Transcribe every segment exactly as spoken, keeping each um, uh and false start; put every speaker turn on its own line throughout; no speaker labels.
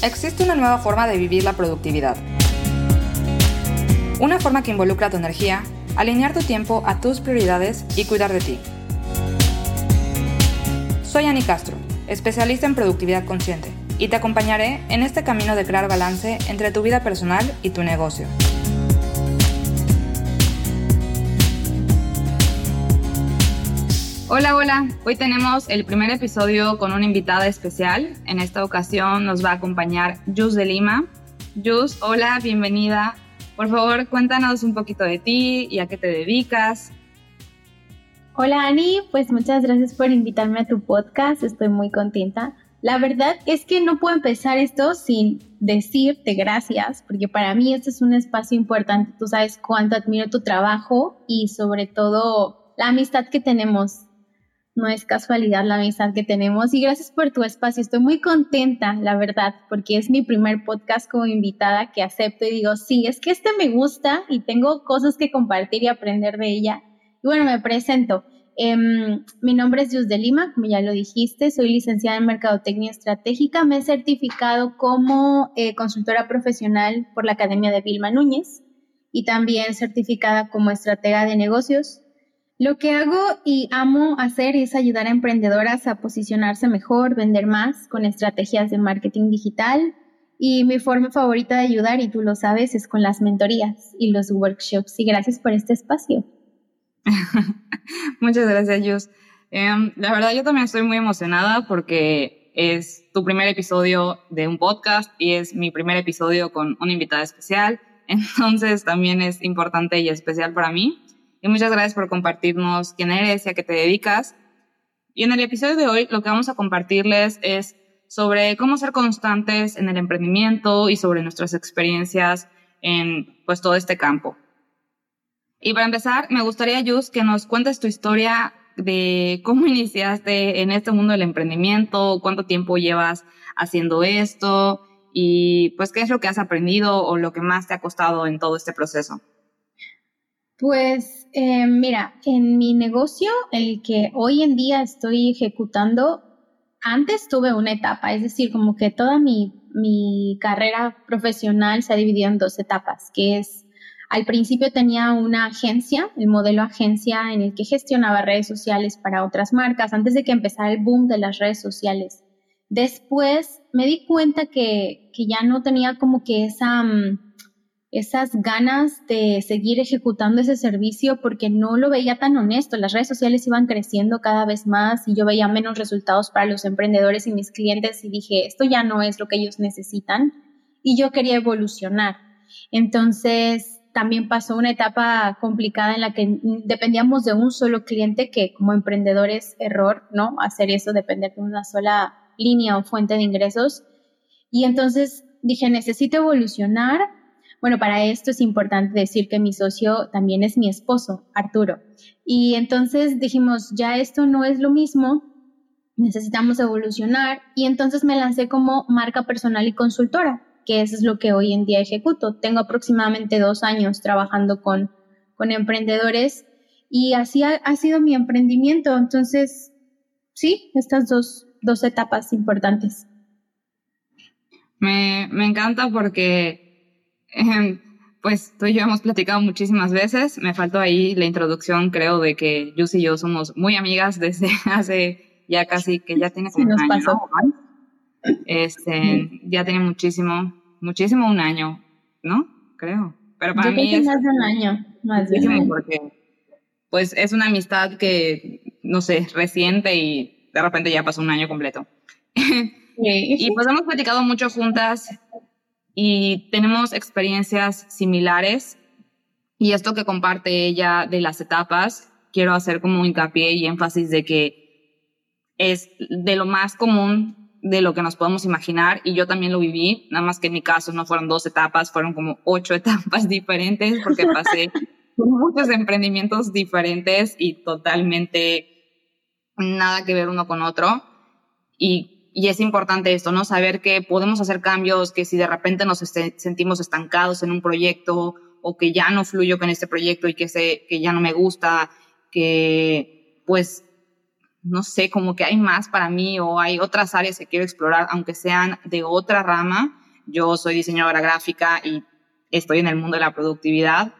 Existe una nueva forma de vivir la productividad. Una forma que involucra tu energía, alinear tu tiempo a tus prioridades y cuidar de ti. Soy Ani Castro, especialista en productividad consciente, y te acompañaré en este camino de crear balance entre tu vida personal y tu negocio. Hola, hola. Hoy tenemos el primer episodio con una invitada especial. En esta ocasión nos va a acompañar Yus de Lima. Yus, hola, bienvenida. Por favor, cuéntanos un poquito de ti y a qué te dedicas.
Hola, Ani. Pues muchas gracias por invitarme a tu podcast. Estoy muy contenta. La verdad es que no puedo empezar esto sin decirte gracias, porque para mí este es un espacio importante. Tú sabes cuánto admiro tu trabajo y sobre todo la amistad que tenemos. No es casualidad la amistad que tenemos y gracias por tu espacio. Estoy muy contenta, la verdad, porque es mi primer podcast como invitada que acepto y digo, sí, es que este me gusta y tengo cosas que compartir y aprender de ella. Y bueno, me presento. Eh, mi nombre es Yus de Lima, como ya lo dijiste, soy licenciada en Mercadotecnia Estratégica. Me he certificado como eh, consultora profesional por la Academia de Vilma Núñez y también certificada como estratega de negocios. Lo que hago y amo hacer es ayudar a emprendedoras a posicionarse mejor, vender más con estrategias de marketing digital. Y mi forma favorita de ayudar, y tú lo sabes, es con las mentorías y los workshops. Y gracias por este espacio.
Muchas gracias, Yus. Um, la verdad, yo también estoy muy emocionada porque es tu primer episodio de un podcast y es mi primer episodio con una invitada especial. Entonces, también es importante y especial para mí. Y muchas gracias por compartirnos quién eres y a qué te dedicas. Y en el episodio de hoy lo que vamos a compartirles es sobre cómo ser constantes en el emprendimiento y sobre nuestras experiencias en pues todo este campo. Y para empezar, me gustaría, Yus, que nos cuentes tu historia de cómo iniciaste en este mundo del emprendimiento, cuánto tiempo llevas haciendo esto y pues qué es lo que has aprendido o lo que más te ha costado en todo este proceso.
Pues eh, mira, en mi negocio, el que hoy en día estoy ejecutando, antes tuve una etapa, es decir, como que toda mi, mi carrera profesional se ha dividido en dos etapas, que es, al principio tenía una agencia, el modelo agencia en el que gestionaba redes sociales para otras marcas, antes de que empezara el boom de las redes sociales. Después me di cuenta que, que ya no tenía como que esa... Um, esas ganas de seguir ejecutando ese servicio porque no lo veía tan honesto. Las redes sociales iban creciendo cada vez más y yo veía menos resultados para los emprendedores y mis clientes y dije, esto ya no es lo que ellos necesitan y yo quería evolucionar. Entonces, también pasó una etapa complicada en la que dependíamos de un solo cliente, que como emprendedor es error, ¿no? Hacer eso, depender de una sola línea o fuente de ingresos. Y entonces dije, necesito evolucionar. Bueno, para esto es importante decir que mi socio también es mi esposo, Arturo. Y entonces dijimos, ya esto no es lo mismo, necesitamos evolucionar. Y entonces me lancé como marca personal y consultora, que eso es lo que hoy en día ejecuto. Tengo aproximadamente dos años trabajando con, con emprendedores y así ha, ha sido mi emprendimiento. Entonces, sí, estas dos, dos etapas importantes.
Me, me encanta porque... Pues tú y yo hemos platicado muchísimas veces. Me faltó ahí la introducción, creo, de que Yus y yo somos muy amigas desde hace ya casi, que ya tiene como
sí, nos
un año,
pasó.
¿no? Este, sí. Ya tiene muchísimo, muchísimo un año, ¿no? Creo. Pero para
yo
mí
creo que
es
más de un año, más de un año.
Porque, pues, es una amistad que, no sé, reciente y de repente ya pasó un año completo. Sí. Y pues hemos platicado mucho juntas. Y tenemos experiencias similares y esto que comparte ella de las etapas, quiero hacer como hincapié y énfasis de que es de lo más común de lo que nos podemos imaginar y yo también lo viví, nada más que en mi caso no fueron dos etapas, fueron como ocho etapas diferentes porque pasé por muchos emprendimientos diferentes y totalmente nada que ver uno con otro y Y es importante esto, ¿no? Saber que podemos hacer cambios, que si de repente nos este, sentimos estancados en un proyecto o que ya no fluyo con este proyecto y que, se, que ya no me gusta, que pues no sé, como que hay más para mí o hay otras áreas que quiero explorar, aunque sean de otra rama. Yo soy diseñadora gráfica y estoy en el mundo de la productividad.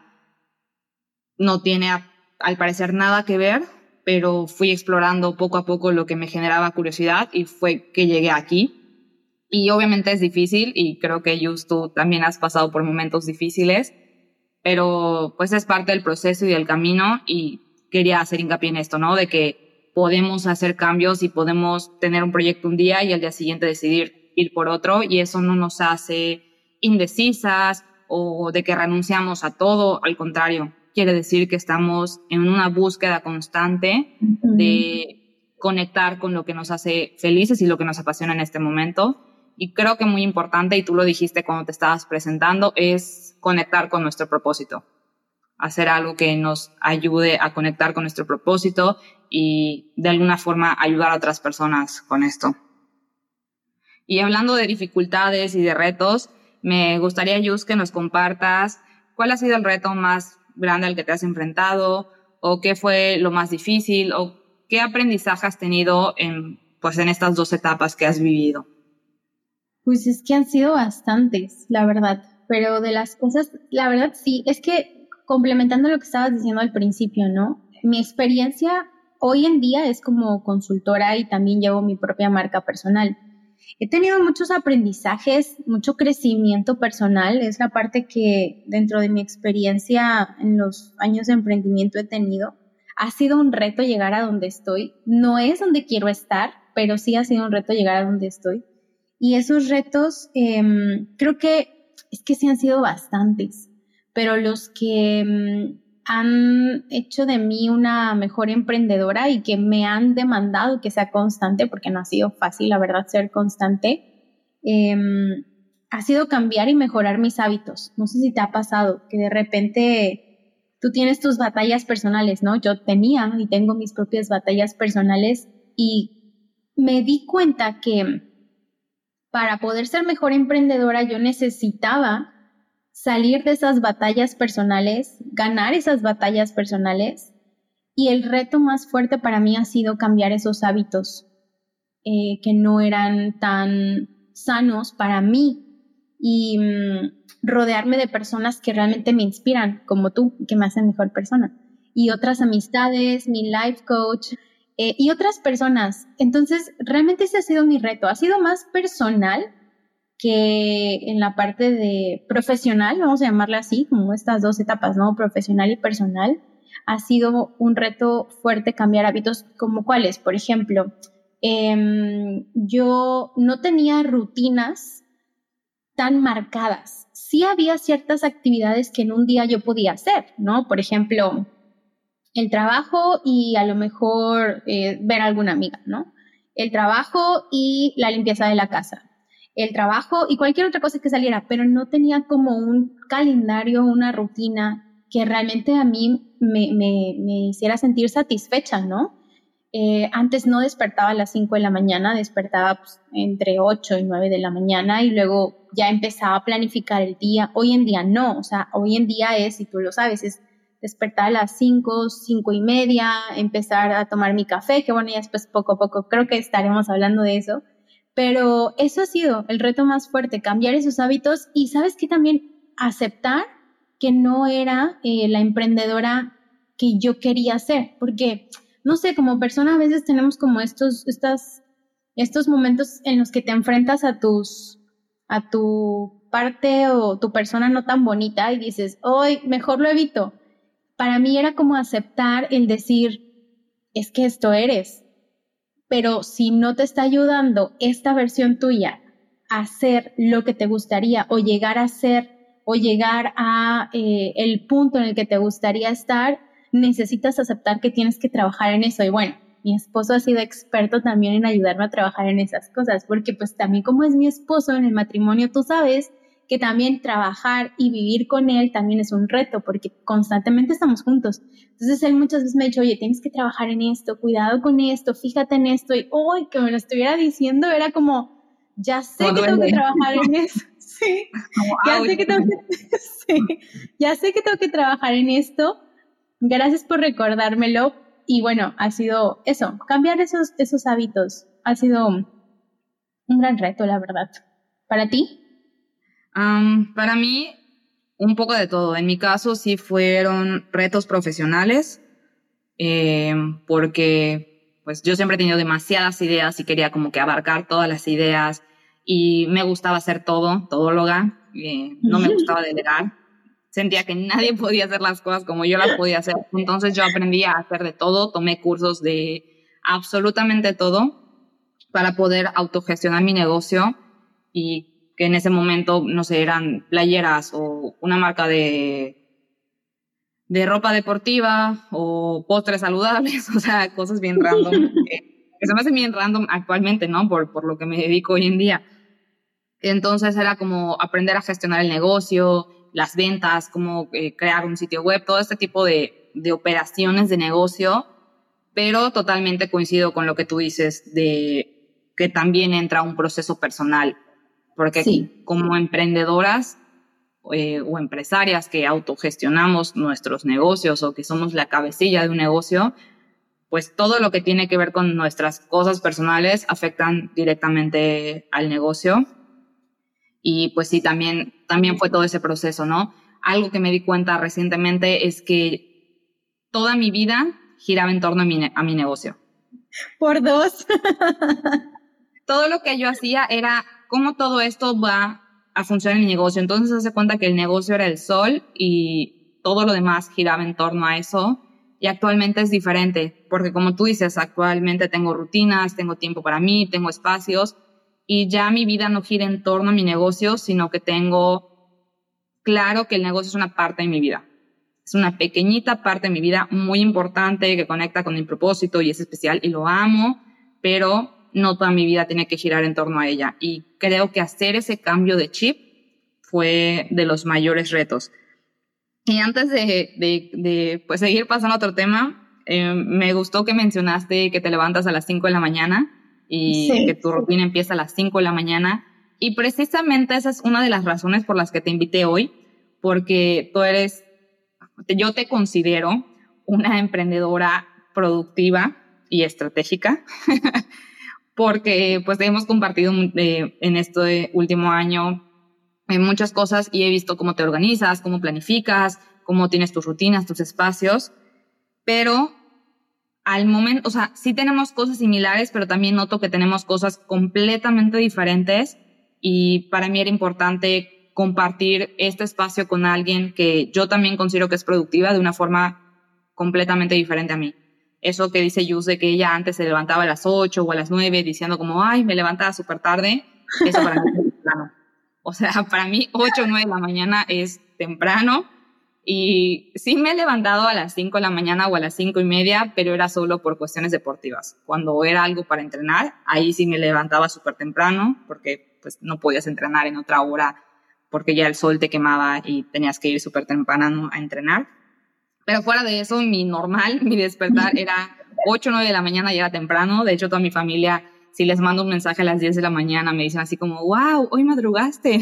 No tiene, a, al parecer, nada que ver, pero fui explorando poco a poco lo que me generaba curiosidad y fue que llegué aquí. Y obviamente es difícil y creo que Yus, tú también has pasado por momentos difíciles, pero pues es parte del proceso y del camino y quería hacer hincapié en esto, ¿no? De que podemos hacer cambios y podemos tener un proyecto un día y al día siguiente decidir ir por otro y eso no nos hace indecisas o de que renunciamos a todo, al contrario, quiere decir que estamos en una búsqueda constante uh-huh. de conectar con lo que nos hace felices y lo que nos apasiona en este momento. Y creo que muy importante, y tú lo dijiste cuando te estabas presentando, es conectar con nuestro propósito. Hacer algo que nos ayude a conectar con nuestro propósito y de alguna forma ayudar a otras personas con esto. Y hablando de dificultades y de retos, me gustaría, Yus, que nos compartas cuál ha sido el reto más grande al que te has enfrentado o qué fue lo más difícil o qué aprendizaje has tenido en, pues, en estas dos etapas que has vivido.
Pues es que han sido bastantes, la verdad, pero de las cosas, la verdad sí, es que complementando lo que estabas diciendo al principio, ¿no? Mi experiencia hoy en día es como consultora y también llevo mi propia marca personal. He tenido muchos aprendizajes, mucho crecimiento personal, es la parte que dentro de mi experiencia en los años de emprendimiento he tenido. Ha sido un reto llegar a donde estoy, no es donde quiero estar, pero sí ha sido un reto llegar a donde estoy. Y esos retos eh, creo que es que sí han sido bastantes, pero los que eh, han hecho de mí una mejor emprendedora y que me han demandado que sea constante, porque no ha sido fácil, la verdad, ser constante, eh, ha sido cambiar y mejorar mis hábitos. No sé si te ha pasado que de repente tú tienes tus batallas personales, ¿no? Yo tenía y tengo mis propias batallas personales y me di cuenta que para poder ser mejor emprendedora yo necesitaba salir de esas batallas personales, ganar esas batallas personales y el reto más fuerte para mí ha sido cambiar esos hábitos eh, que no eran tan sanos para mí y mmm, rodearme de personas que realmente me inspiran como tú y que me hacen mejor persona y otras amistades, mi life coach Eh, y otras personas. Entonces, realmente ese ha sido mi reto. Ha sido más personal que en la parte de profesional, vamos a llamarla así, como estas dos etapas, ¿no? Profesional y personal. Ha sido un reto fuerte cambiar hábitos, como cuáles. Por ejemplo, eh, yo no tenía rutinas tan marcadas. Sí había ciertas actividades que en un día yo podía hacer, ¿no? Por ejemplo, el trabajo y a lo mejor eh, ver a alguna amiga, ¿no? El trabajo y la limpieza de la casa. El trabajo y cualquier otra cosa que saliera, pero no tenía como un calendario, una rutina que realmente a mí me, me, me hiciera sentir satisfecha, ¿no? Eh, antes no despertaba a las cinco de la mañana, despertaba pues, entre ocho y nueve de la mañana y luego ya empezaba a planificar el día. Hoy en día no, o sea, hoy en día es, y tú lo sabes, es despertar a las cinco, cinco y media, empezar a tomar mi café, que bueno, ya después poco a poco creo que estaremos hablando de eso, pero eso ha sido el reto más fuerte, cambiar esos hábitos y sabes que también aceptar que no era eh, la emprendedora que yo quería ser, porque no sé, como persona a veces tenemos como estos, estas, estos momentos en los que te enfrentas a tus, a tu parte o tu persona no tan bonita y dices, hoy mejor lo evito. Para mí era como aceptar el decir, es que esto eres, pero si no te está ayudando esta versión tuya a hacer lo que te gustaría o llegar a ser o llegar a eh, el punto en el que te gustaría estar, necesitas aceptar que tienes que trabajar en eso. Y bueno, mi esposo ha sido experto también en ayudarme a trabajar en esas cosas, porque pues también como es mi esposo en el matrimonio, tú sabes que también trabajar y vivir con él también es un reto, porque constantemente estamos juntos. Entonces él muchas veces me ha dicho, oye, tienes que trabajar en esto, cuidado con esto, fíjate en esto, y hoy que me lo estuviera diciendo era como, ya sé que tengo que trabajar en eso, sí, ya sé que tengo que, sí, ya sé que tengo que trabajar en esto, gracias por recordármelo, y bueno, ha sido eso, cambiar esos, esos hábitos. Ha sido un gran reto, la verdad. ¿Para ti?
Um, para mí, un poco de todo. En mi caso, sí fueron retos profesionales, eh, porque pues yo siempre he tenido demasiadas ideas y quería como que abarcar todas las ideas y me gustaba hacer todo, todóloga, eh, no me gustaba delegar. Sentía que nadie podía hacer las cosas como yo las podía hacer. Entonces yo aprendí a hacer de todo, tomé cursos de absolutamente todo para poder autogestionar mi negocio y que en ese momento, no sé, eran playeras o una marca de, de ropa deportiva o postres saludables, o sea, cosas bien random, que, que se me hacen bien random actualmente, ¿no? Por, por lo que me dedico hoy en día. Entonces era como aprender a gestionar el negocio, las ventas, cómo eh, crear un sitio web, todo este tipo de, de operaciones de negocio, pero totalmente coincido con lo que tú dices de que también entra un proceso personal, porque sí, como emprendedoras eh, o empresarias que autogestionamos nuestros negocios o que somos la cabecilla de un negocio, pues todo lo que tiene que ver con nuestras cosas personales afectan directamente al negocio. Y pues sí, también, también fue todo ese proceso, ¿no? Algo que me di cuenta recientemente es que toda mi vida giraba en torno a mi, a mi negocio.
Por dos.
Todo lo que yo hacía era cómo todo esto va a funcionar en mi negocio. Entonces se hace cuenta que el negocio era el sol y todo lo demás giraba en torno a eso. Y actualmente es diferente, porque como tú dices, actualmente tengo rutinas, tengo tiempo para mí, tengo espacios, y ya mi vida no gira en torno a mi negocio, sino que tengo claro que el negocio es una parte de mi vida. Es una pequeñita parte de mi vida muy importante que conecta con mi propósito y es especial y lo amo, pero no toda mi vida tiene que girar en torno a ella. Y creo que hacer ese cambio de chip fue de los mayores retos. Y antes de, de, de pues, seguir pasando a otro tema, eh, me gustó que mencionaste que te levantas a las cinco de la mañana y sí, que tu rutina empieza a las cinco de la mañana. Y precisamente esa es una de las razones por las que te invité hoy, porque tú eres, yo te considero una emprendedora productiva y estratégica, porque pues hemos compartido eh, en este último año en muchas cosas y he visto cómo te organizas, cómo planificas, cómo tienes tus rutinas, tus espacios, pero al momento, o sea, sí tenemos cosas similares, pero también noto que tenemos cosas completamente diferentes y para mí era importante compartir este espacio con alguien que yo también considero que es productiva de una forma completamente diferente a mí. Eso que dice Yus de que ella antes se levantaba a las ocho o a las nueve diciendo como, ay, me levantaba súper tarde, eso para mí es temprano. O sea, para mí ocho o nueve de la mañana es temprano y sí me he levantado a las cinco de la mañana o a las cinco y media, pero era solo por cuestiones deportivas. Cuando era algo para entrenar, ahí sí me levantaba súper temprano porque pues no podías entrenar en otra hora porque ya el sol te quemaba y tenías que ir súper temprano a entrenar. Pero fuera de eso, mi normal, mi despertar era ocho o nueve de la mañana y era temprano. De hecho, toda mi familia, si les mando un mensaje a las diez de la mañana, me dicen así como, wow, hoy madrugaste.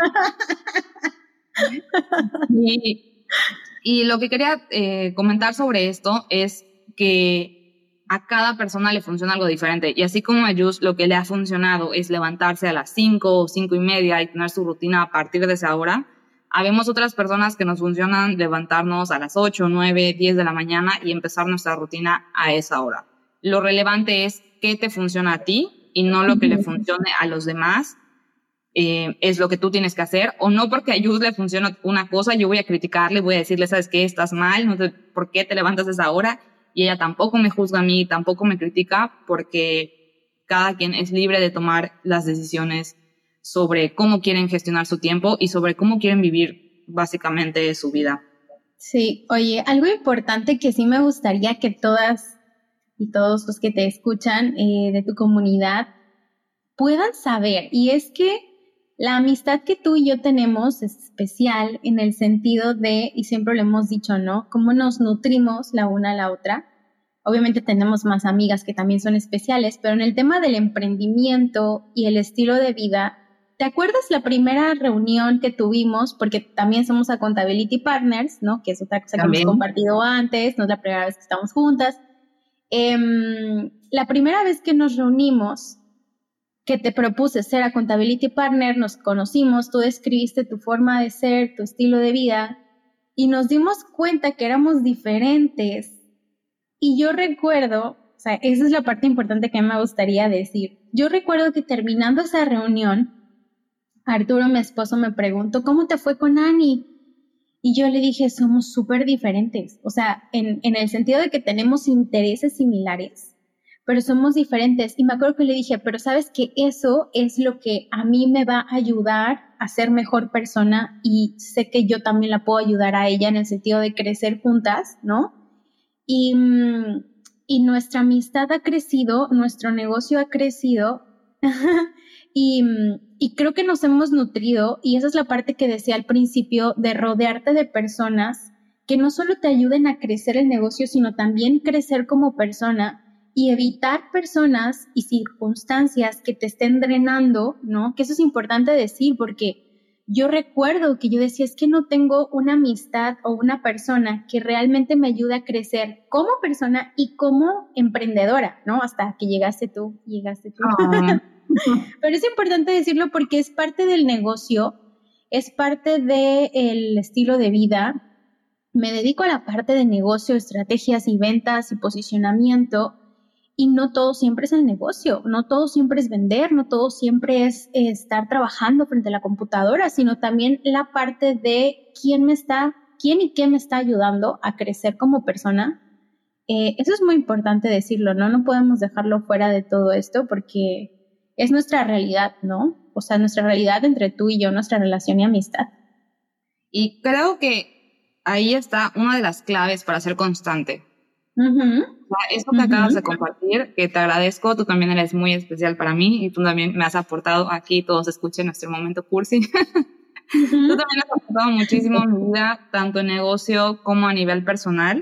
y, y lo que quería eh, comentar sobre esto es que a cada persona le funciona algo diferente. Y así como a Yus lo que le ha funcionado es levantarse a las cinco o cinco y media y tener su rutina a partir de esa hora, habemos otras personas que nos funcionan levantarnos a las ocho, nueve, diez de la mañana y empezar nuestra rutina a esa hora. Lo relevante es qué te funciona a ti y no lo que le funcione a los demás. Eh, es lo que tú tienes que hacer, o no porque a Yus le funciona una cosa, yo voy a criticarle, voy a decirle, ¿sabes qué? Estás mal, no te, ¿por qué te levantas a esa hora? Y ella tampoco me juzga a mí, tampoco me critica, porque cada quien es libre de tomar las decisiones sobre cómo quieren gestionar su tiempo y sobre cómo quieren vivir básicamente su vida.
Sí, oye, algo importante que sí me gustaría que todas y todos los que te escuchan eh, de tu comunidad puedan saber, y es que la amistad que tú y yo tenemos es especial en el sentido de, y siempre lo hemos dicho, ¿no? Cómo nos nutrimos la una a la otra. Obviamente tenemos más amigas que también son especiales, pero en el tema del emprendimiento y el estilo de vida, ¿te acuerdas la primera reunión que tuvimos? Porque también somos Accountability Partners, ¿no? Que es otra cosa también que hemos compartido antes, no es la primera vez que estamos juntas. Eh, la primera vez que nos reunimos, que te propuse ser Accountability Partner, nos conocimos, tú describiste tu forma de ser, tu estilo de vida, y nos dimos cuenta que éramos diferentes. Y yo recuerdo, o sea, esa es la parte importante que me gustaría decir. Yo recuerdo que terminando esa reunión, Arturo, mi esposo, me preguntó, ¿cómo te fue con Ani? Y yo le dije, somos súper diferentes. O sea, en, en el sentido de que tenemos intereses similares, pero somos diferentes. Y me acuerdo que le dije, pero sabes que eso es lo que a mí me va a ayudar a ser mejor persona y sé que yo también la puedo ayudar a ella en el sentido de crecer juntas, ¿no? Y, y nuestra amistad ha crecido, nuestro negocio ha crecido y, y creo que nos hemos nutrido, y esa es la parte que decía al principio, de rodearte de personas que no solo te ayuden a crecer el negocio, sino también crecer como persona y evitar personas y circunstancias que te estén drenando, ¿no? Que eso es importante decir porque yo recuerdo que yo decía, es que no tengo una amistad o una persona que realmente me ayude a crecer como persona y como emprendedora, ¿no? Hasta que llegaste tú, llegaste tú. Oh. Pero es importante decirlo porque es parte del negocio, es parte del estilo de vida. Me dedico a la parte de negocio, estrategias y ventas y posicionamiento. Y no todo siempre es el negocio, no todo siempre es vender, no todo siempre es eh, estar trabajando frente a la computadora, sino también la parte de quién me está, quién y qué me está ayudando a crecer como persona. Eh, eso es muy importante decirlo, ¿no? No podemos dejarlo fuera de todo esto porque es nuestra realidad, ¿no? O sea, nuestra realidad entre tú y yo, nuestra relación y amistad.
Y creo que ahí está una de las claves para ser constante. Uh-huh. Esto que uh-huh. acabas de compartir, que te agradezco, tú también eres muy especial para mí y tú también me has aportado aquí, todos escuchen nuestro momento cursi. Uh-huh. Tú también has aportado muchísimo en mi vida, tanto en negocio como a nivel personal.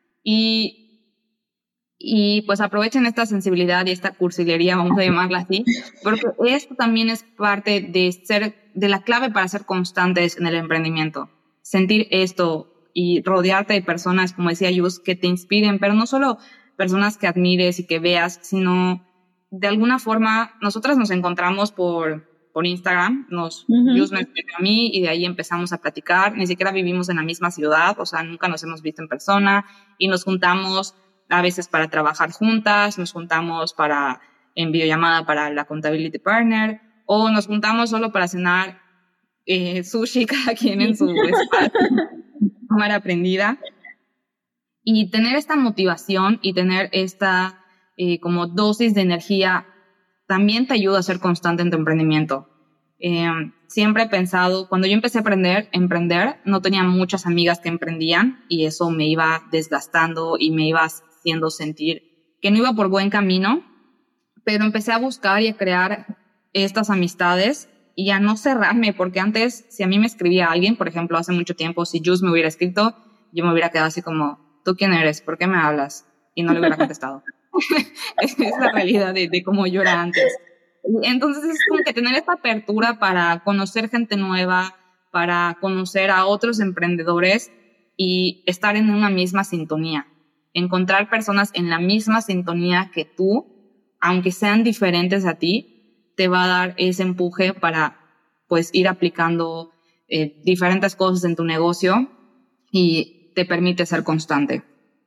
Y, y pues aprovechen esta sensibilidad y esta cursilería, vamos a llamarla así, porque esto también es parte de ser, de la clave para ser constantes en el emprendimiento. Sentir esto y rodearte de personas, como decía Yus, que te inspiren, pero no solo personas que admires y que veas, sino de alguna forma, nosotras nos encontramos por, por Instagram, nos, uh-huh. Yus me escribió a mí y de ahí empezamos a platicar, ni siquiera vivimos en la misma ciudad, o sea, nunca nos hemos visto en persona y nos juntamos a veces para trabajar juntas, nos juntamos para, en videollamada para la Accountability Partner, o nos juntamos solo para cenar eh, sushi cada quien en su espacio. Cámara prendida y tener esta motivación y tener esta eh, como dosis de energía también te ayuda a ser constante en tu emprendimiento. Eh, siempre he pensado, cuando yo empecé a aprender, emprender, no tenía muchas amigas que emprendían y eso me iba desgastando y me iba haciendo sentir que no iba por buen camino, pero empecé a buscar y a crear estas amistades y a no cerrarme, porque antes, si a mí me escribía alguien, por ejemplo, hace mucho tiempo, si Jus me hubiera escrito, yo me hubiera quedado así como, ¿tú quién eres? ¿Por qué me hablas? Y no le hubiera contestado. Es la realidad de, de cómo yo era antes. Entonces es como que tener esta apertura para conocer gente nueva, para conocer a otros emprendedores y estar en una misma sintonía. Encontrar personas en la misma sintonía que tú, aunque sean diferentes a ti, te va a dar ese empuje para pues ir aplicando eh, diferentes cosas en tu negocio y te permite ser constante.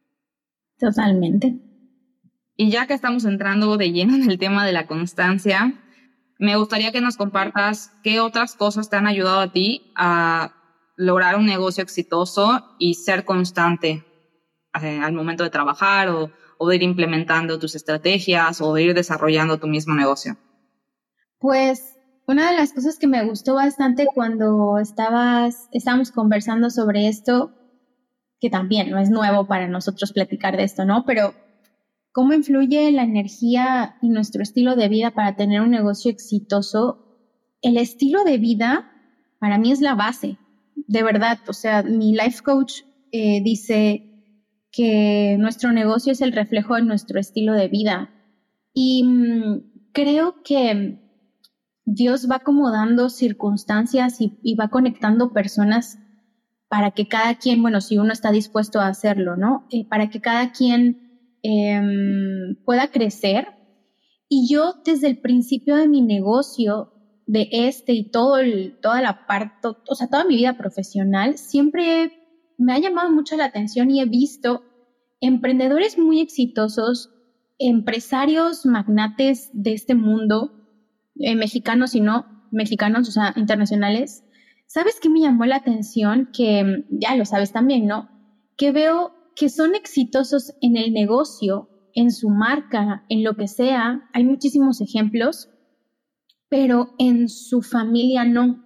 Totalmente.
Y ya que estamos entrando de lleno en el tema de la constancia, me gustaría que nos compartas qué otras cosas te han ayudado a ti a lograr un negocio exitoso y ser constante eh, al momento de trabajar o, o de ir implementando tus estrategias o de ir desarrollando tu mismo negocio.
Pues una de las cosas que me gustó bastante cuando estabas, estábamos conversando sobre esto, que también no es nuevo para nosotros platicar de esto, ¿no? Pero cómo influye la energía y nuestro estilo de vida para tener un negocio exitoso. El estilo de vida para mí es la base, de verdad. O sea, mi life coach eh, dice que nuestro negocio es el reflejo de nuestro estilo de vida. Y mmm, creo que Dios va acomodando circunstancias y, y va conectando personas para que cada quien, bueno, si uno está dispuesto a hacerlo, ¿no? Eh, para que cada quien eh, pueda crecer. Y yo desde el principio de mi negocio, de este y todo el, toda la parte, o sea, toda mi vida profesional, siempre me ha llamado mucho la atención y he visto emprendedores muy exitosos, empresarios magnates de este mundo, eh, mexicanos y no mexicanos, o sea, internacionales. ¿Sabes qué me llamó la atención? Que ya lo sabes también, ¿no? Que veo que son exitosos en el negocio, en su marca, en lo que sea. Hay muchísimos ejemplos, pero en su familia no,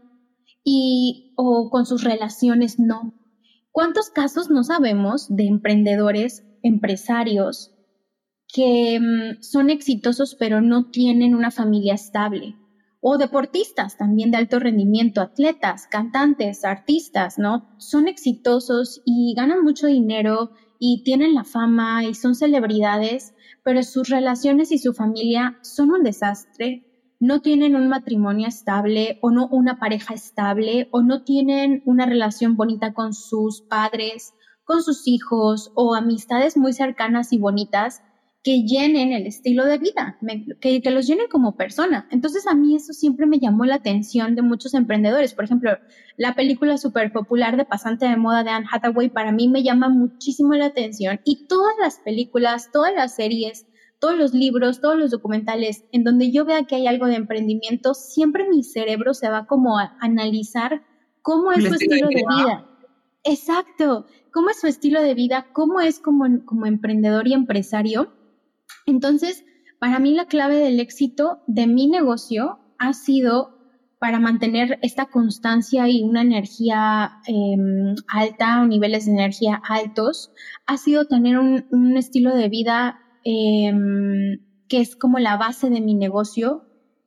y o con sus relaciones no. ¿Cuántos casos no sabemos de emprendedores, empresarios que mm, son exitosos pero no tienen una familia estable? O deportistas también de alto rendimiento, atletas, cantantes, artistas, ¿no? Son exitosos y ganan mucho dinero y tienen la fama y son celebridades, pero sus relaciones y su familia son un desastre. No tienen un matrimonio estable o no una pareja estable o no tienen una relación bonita con sus padres, con sus hijos o amistades muy cercanas y bonitas que llenen el estilo de vida, que, que los llenen como persona. Entonces a mí eso siempre me llamó la atención de muchos emprendedores. Por ejemplo, la película súper popular de Pasante de Moda de Anne Hathaway para mí me llama muchísimo la atención, y todas las películas, todas las series, todos los libros, todos los documentales en donde yo vea que hay algo de emprendimiento, siempre mi cerebro se va como a analizar cómo es su estilo de vida. Exacto, cómo es su estilo de vida, cómo es como, como emprendedor y empresario. Entonces, para mí la clave del éxito de mi negocio ha sido, para mantener esta constancia y una energía eh, alta o niveles de energía altos, ha sido tener un, un estilo de vida eh, que es como la base de mi negocio.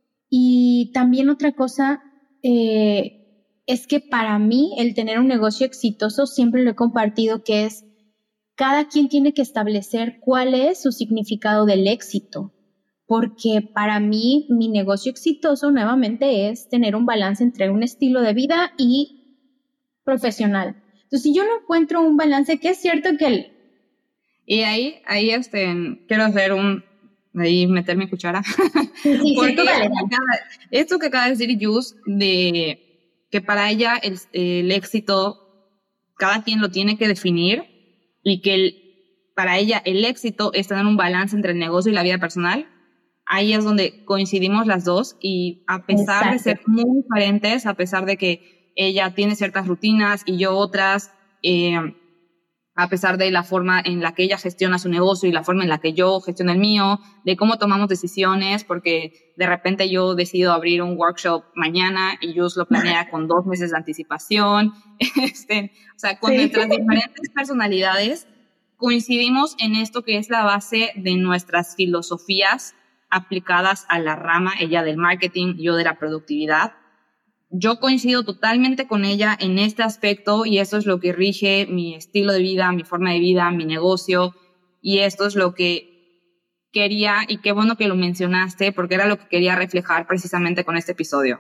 Y también otra cosa eh, es que para mí el tener un negocio exitoso, siempre lo he compartido, que es cada quien tiene que establecer cuál es su significado del éxito, porque para mí mi negocio exitoso nuevamente es tener un balance entre un estilo de vida y profesional. Entonces, si yo no encuentro un balance, que es cierto que el...
Y ahí, ahí este, quiero hacer un, ahí meter mi cuchara.
Sí, sí,
porque
sí, tú dale.
Esto que acaba de decir Yus, de que para ella el, el éxito, cada quien lo tiene que definir, y que el, para ella el éxito es tener un balance entre el negocio y la vida personal. Ahí es donde coincidimos las dos, y a pesar Exacto. de ser muy diferentes, a pesar de que ella tiene ciertas rutinas y yo otras, eh, a pesar de la forma en la que ella gestiona su negocio y la forma en la que yo gestiono el mío, de cómo tomamos decisiones, porque de repente yo decido abrir un workshop mañana y Yus lo planea con dos meses de anticipación. Este, o sea, con sí. nuestras diferentes personalidades coincidimos en esto que es la base de nuestras filosofías aplicadas a la rama, ella del marketing, yo de la productividad. Yo coincido totalmente con ella en este aspecto, y eso es lo que rige mi estilo de vida, mi forma de vida, mi negocio, y esto es lo que quería, y qué bueno que lo mencionaste, porque era lo que quería reflejar precisamente con este episodio,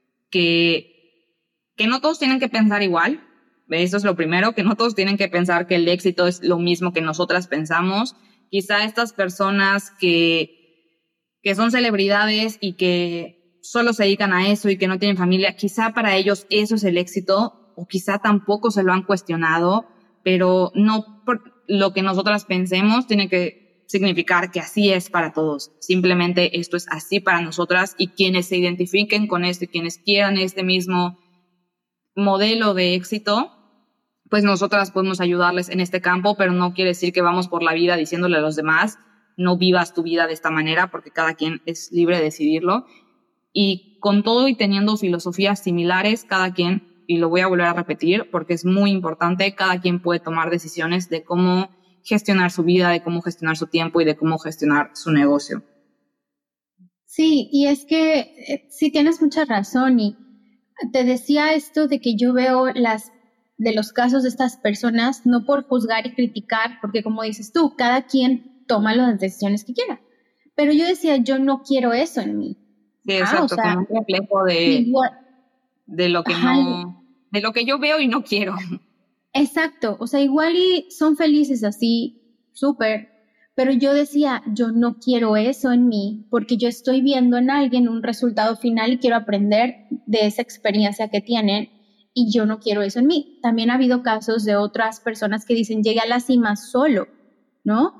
que, que no todos tienen que pensar igual. Eso es lo primero, que no todos tienen que pensar que el éxito es lo mismo que nosotras pensamos. Quizá estas personas que, que son celebridades y que solo se dedican a eso y que no tienen familia, quizá para ellos eso es el éxito, o quizá tampoco se lo han cuestionado, pero no por lo que nosotras pensemos tiene que significar que así es para todos. Simplemente esto es así para nosotras, y quienes se identifiquen con esto y quienes quieran este mismo modelo de éxito, pues nosotras podemos ayudarles en este campo, pero no quiere decir que vamos por la vida diciéndole a los demás, no vivas tu vida de esta manera, porque cada quien es libre de decidirlo. Y con todo y teniendo filosofías similares, cada quien, y lo voy a volver a repetir porque es muy importante, cada quien puede tomar decisiones de cómo gestionar su vida, de cómo gestionar su tiempo y de cómo gestionar su negocio.
Sí, y es que eh, sí tienes mucha razón, y te decía esto de que yo veo las de los casos de estas personas, no por juzgar y criticar, porque como dices tú, cada quien toma las decisiones que quiera, pero yo decía, yo no quiero eso en mí.
Sí, exacto, ah, o sea, como un reflejo de, igual, de lo que ajá, no, de lo que yo veo y no quiero.
Exacto, o sea, igual y son felices así, súper, Pero yo decía, yo no quiero eso en mí porque yo estoy viendo en alguien un resultado final y quiero aprender de esa experiencia que tienen y yo no quiero eso en mí. También ha habido casos de otras personas que dicen, llegué a la cima solo, ¿no?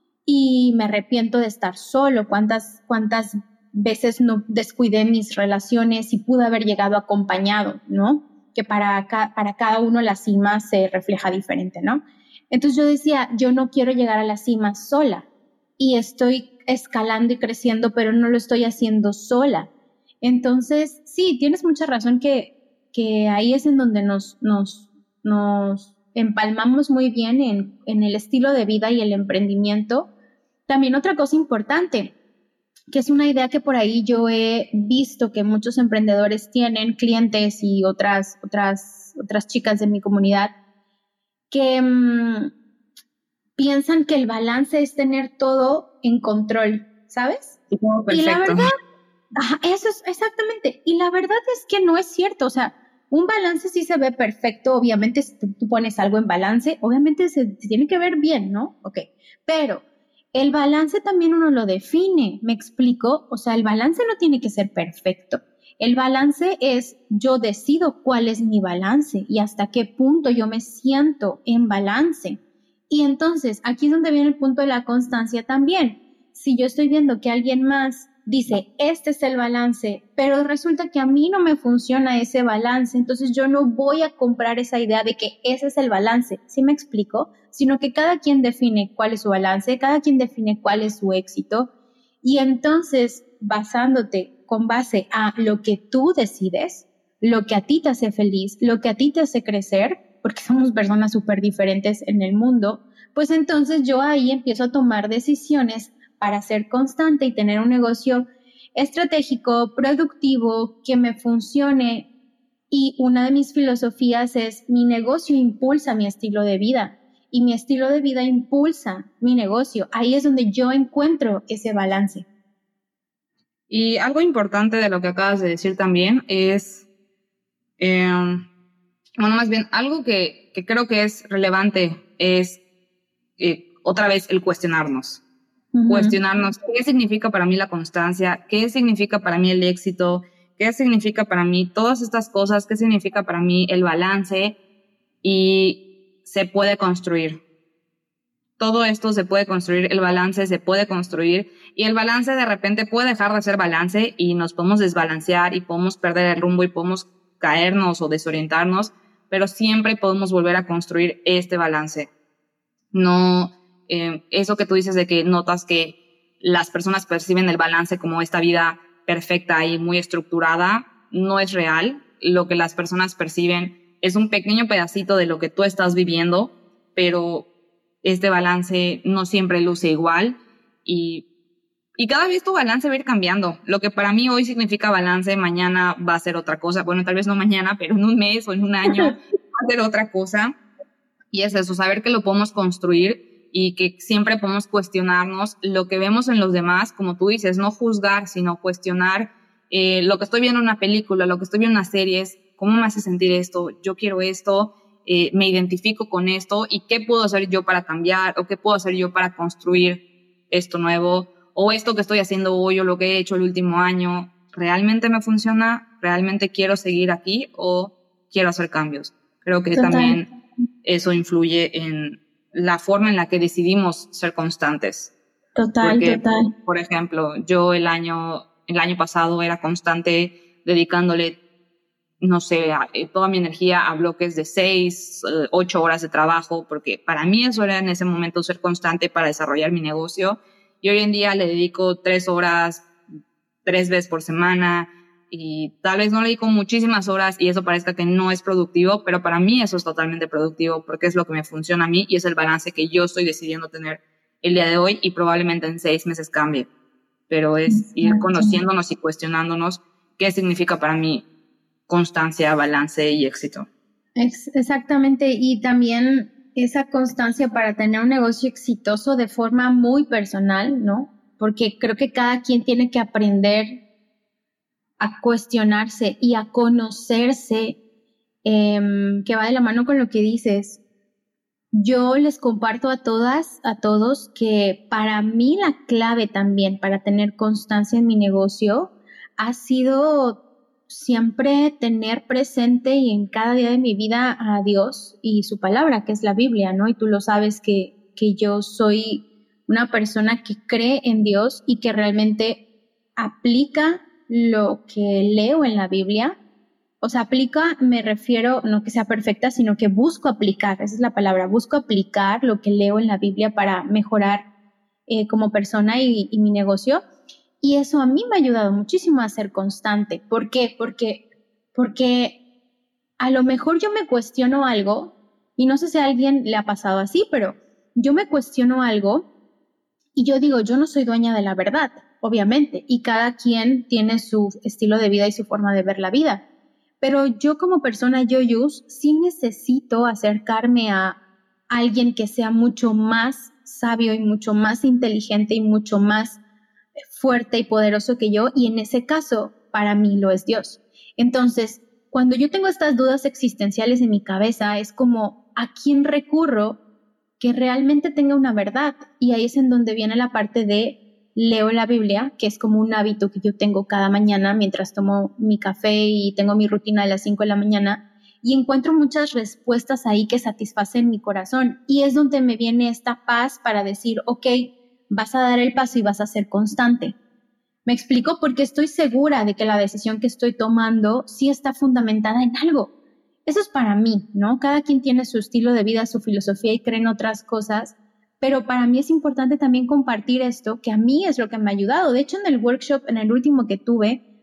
Y me arrepiento de estar solo. ¿Cuántas, cuántas veces no descuidé mis relaciones y pude haber llegado acompañado, ¿no? Que para, ca- para cada uno la cima se refleja diferente, ¿no? Entonces yo decía, yo no quiero llegar a la cima sola y estoy escalando y creciendo, pero no lo estoy haciendo sola. Entonces, sí, tienes mucha razón que, que ahí es en donde nos, nos, nos empalmamos muy bien en, en el estilo de vida y el emprendimiento. También otra cosa importante, que es una idea que por ahí yo he visto que muchos emprendedores tienen, clientes y otras, otras, otras chicas de mi comunidad, que mmm, piensan que el balance es tener todo en control, ¿sabes?
Y, como
y la
perfecto.
verdad, ajá, eso es exactamente, y la verdad es que no es cierto, o sea, un balance sí se ve perfecto, obviamente si tú, tú pones algo en balance, obviamente se, se tiene que ver bien, ¿no? Ok, pero el balance también uno lo define, ¿me explico? O sea, el balance no tiene que ser perfecto. El balance es yo decido cuál es mi balance y hasta qué punto yo me siento en balance. Y entonces aquí es donde viene el punto de la constancia también. Si yo estoy viendo que alguien más dice, este es el balance, pero resulta que a mí no me funciona ese balance, entonces yo no voy a comprar esa idea de que ese es el balance, ¿sí me explico? Sino que cada quien define cuál es su balance, cada quien define cuál es su éxito, y entonces basándote con base a lo que tú decides, lo que a ti te hace feliz, lo que a ti te hace crecer, porque somos personas súper diferentes en el mundo, pues entonces yo ahí empiezo a tomar decisiones para ser constante y tener un negocio estratégico, productivo, que me funcione. Y una de mis filosofías es, mi negocio impulsa mi estilo de vida y mi estilo de vida impulsa mi negocio. Ahí es donde yo encuentro ese balance.
Y algo importante de lo que acabas de decir también es, eh, bueno, más bien algo que, que creo que es relevante es eh, otra vez el cuestionarnos. Uh-huh. Cuestionarnos qué significa para mí la constancia, qué significa para mí el éxito, qué significa para mí todas estas cosas, qué significa para mí el balance, y se puede construir. Todo esto se puede construir, el balance se puede construir, y el balance de repente puede dejar de ser balance y nos podemos desbalancear y podemos perder el rumbo y podemos caernos o desorientarnos, pero siempre podemos volver a construir este balance. No, eh, eso que tú dices de que notas que las personas perciben el balance como esta vida perfecta y muy estructurada, no es real. Lo que las personas perciben es un pequeño pedacito de lo que tú estás viviendo, pero este balance no siempre luce igual y, y cada vez tu balance va a ir cambiando. Lo que para mí hoy significa balance, mañana va a ser otra cosa. Bueno, tal vez no mañana, pero en un mes o en un año va a ser otra cosa. Y es eso, saber que lo podemos construir y que siempre podemos cuestionarnos lo que vemos en los demás, como tú dices, no juzgar, sino cuestionar eh, lo que estoy viendo en una película, lo que estoy viendo en una serie, es cómo me hace sentir esto, yo quiero esto, eh, me identifico con esto y qué puedo hacer yo para cambiar o qué puedo hacer yo para construir esto nuevo o esto que estoy haciendo hoy o lo que he hecho el último año, ¿realmente me funciona? ¿Realmente quiero seguir aquí o quiero hacer cambios? Creo que Total. También eso influye en la forma en la que decidimos ser constantes.
Total,
Porque,
total.
Por ejemplo, yo el año, el año pasado era constante dedicándole, no sé, a, toda mi energía a bloques de seis, ocho horas de trabajo, porque para mí eso era en ese momento ser constante para desarrollar mi negocio. Y hoy en día le dedico tres horas, tres veces por semana, y tal vez no le dedico muchísimas horas y eso parezca que no es productivo, pero para mí eso es totalmente productivo porque es lo que me funciona a mí y es el balance que yo estoy decidiendo tener el día de hoy y probablemente en seis meses cambie. Pero es ir conociéndonos y cuestionándonos qué significa para mí constancia, balance y éxito.
Exactamente, y también esa constancia para tener un negocio exitoso de forma muy personal, ¿no? Porque creo que cada quien tiene que aprender a cuestionarse y a conocerse, eh, que va de la mano con lo que dices. yo les comparto a todas, a todos, que para mí la clave también para tener constancia en mi negocio ha sido siempre tener presente y en cada día de mi vida a Dios y su palabra, que es la Biblia, ¿no? Y tú lo sabes que, que yo soy una persona que cree en Dios y que realmente aplica lo que leo en la Biblia. O sea, aplica, me refiero, no que sea perfecta, sino que busco aplicar, esa es la palabra, busco aplicar lo que leo en la Biblia para mejorar eh, como persona y, y mi negocio. Y eso a mí me ha ayudado muchísimo a ser constante. ¿Por qué? Porque, porque a lo mejor yo me cuestiono algo, y no sé si a alguien le ha pasado así, pero yo me cuestiono algo y yo digo, yo no soy dueña de la verdad, obviamente, y cada quien tiene su estilo de vida y su forma de ver la vida. Pero yo como persona, yo, Yus, sí necesito acercarme a alguien que sea mucho más sabio y mucho más inteligente y mucho más fuerte y poderoso que yo, y en ese caso, para mí lo es Dios. Entonces, cuando yo tengo estas dudas existenciales en mi cabeza, es como, ¿a quién recurro que realmente tenga una verdad? Y ahí es en donde viene la parte de leo la Biblia, que es como un hábito que yo tengo cada mañana mientras tomo mi café y tengo mi rutina a las cinco de la mañana, y encuentro muchas respuestas ahí que satisfacen mi corazón, y es donde me viene esta paz para decir, ok, vas a dar el paso y vas a ser constante. Me explico, porque estoy segura de que la decisión que estoy tomando sí está fundamentada en algo. Eso es para mí, ¿no? Cada quien tiene su estilo de vida, su filosofía y cree en otras cosas, pero para mí es importante también compartir esto, que a mí es lo que me ha ayudado. De hecho, en el workshop, en el último que tuve,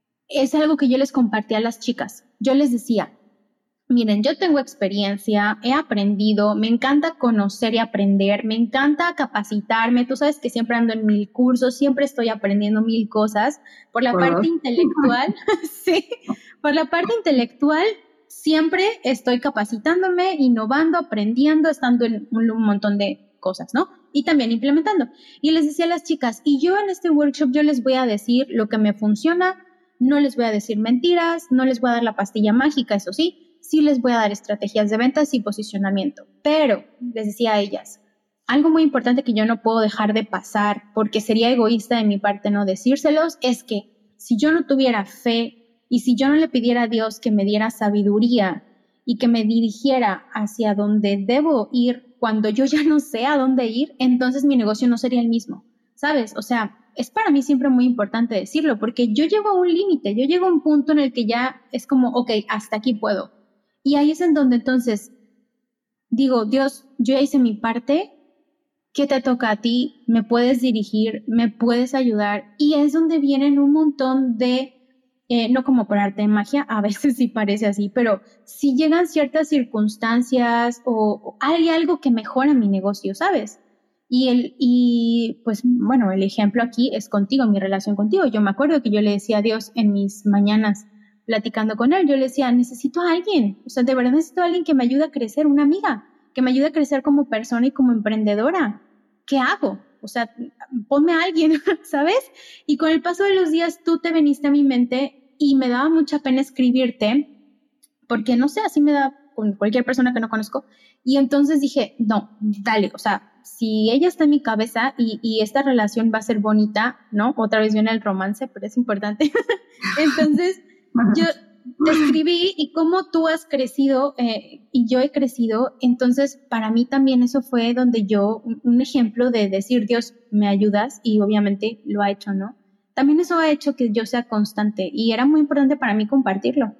es algo que yo les compartí a las chicas. Yo les decía, miren, yo tengo experiencia, he aprendido, me encanta conocer y aprender, me encanta capacitarme, tú sabes que siempre ando en mil cursos, siempre estoy aprendiendo mil cosas. Por la parte intelectual, sí, por la parte intelectual, siempre estoy capacitándome, innovando, aprendiendo, estando en un, un montón de cosas, ¿no? Y también implementando. Y les decía a las chicas, y yo en este workshop yo les voy a decir lo que me funciona, no les voy a decir mentiras, no les voy a dar la pastilla mágica, eso sí, sí les voy a dar estrategias de ventas y posicionamiento, pero les decía a ellas, algo muy importante que yo no puedo dejar de pasar, porque sería egoísta de mi parte no decírselos, es que si yo no tuviera fe y si yo no le pidiera a Dios que me diera sabiduría y que me dirigiera hacia donde debo ir cuando yo ya no sé a dónde ir, entonces mi negocio no sería el mismo, ¿sabes? O sea, es para mí siempre muy importante decirlo, porque yo llego a un límite, yo llego a un punto en el que ya es como, ok, hasta aquí puedo. Y ahí es en donde entonces digo, Dios, yo ya hice mi parte, ¿qué te toca a ti? ¿Me puedes dirigir? ¿Me puedes ayudar? Y es donde vienen un montón de, eh, no como por arte de magia, a veces sí parece así, pero si llegan ciertas circunstancias o, o hay algo que mejora mi negocio, ¿sabes? Y, el, y pues bueno, el ejemplo aquí es contigo, mi relación contigo. Yo me acuerdo que yo le decía a Dios en mis mañanas, platicando con él, yo le decía, necesito a alguien, o sea, de verdad necesito a alguien que me ayude a crecer, una amiga, que me ayude a crecer como persona y como emprendedora. ¿Qué hago? O sea, ponme a alguien, ¿sabes? Y con el paso de los días tú te viniste a mi mente y me daba mucha pena escribirte, porque no sé, así me da con cualquier persona que no conozco. Y entonces dije, no, dale, o sea, si ella está en mi cabeza y, y esta relación va a ser bonita, ¿no? Otra vez viene el romance, pero es importante. Entonces, yo te escribí y cómo tú has crecido eh, y yo he crecido, entonces para mí también eso fue donde yo, un ejemplo de decir, Dios, me ayudas, y obviamente lo ha hecho, ¿no? También eso ha hecho que yo sea constante y era muy importante para mí compartirlo.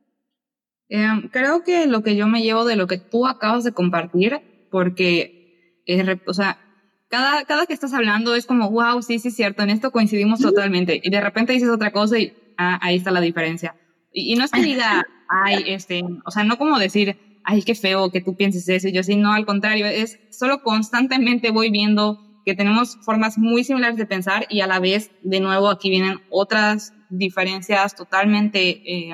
Eh, creo que lo que yo me llevo de lo que tú acabas de compartir, porque, eh, o sea, cada, cada que estás hablando es como, wow, sí, sí es cierto, en esto coincidimos totalmente, y de repente dices otra cosa y ah, ahí está la diferencia. Y, y no es que diga, ay, este, o sea, no como decir, ay, qué feo que tú pienses eso, y yo sí, no, al contrario, es solo constantemente voy viendo que tenemos formas muy similares de pensar, y a la vez, de nuevo, aquí vienen otras diferencias totalmente eh,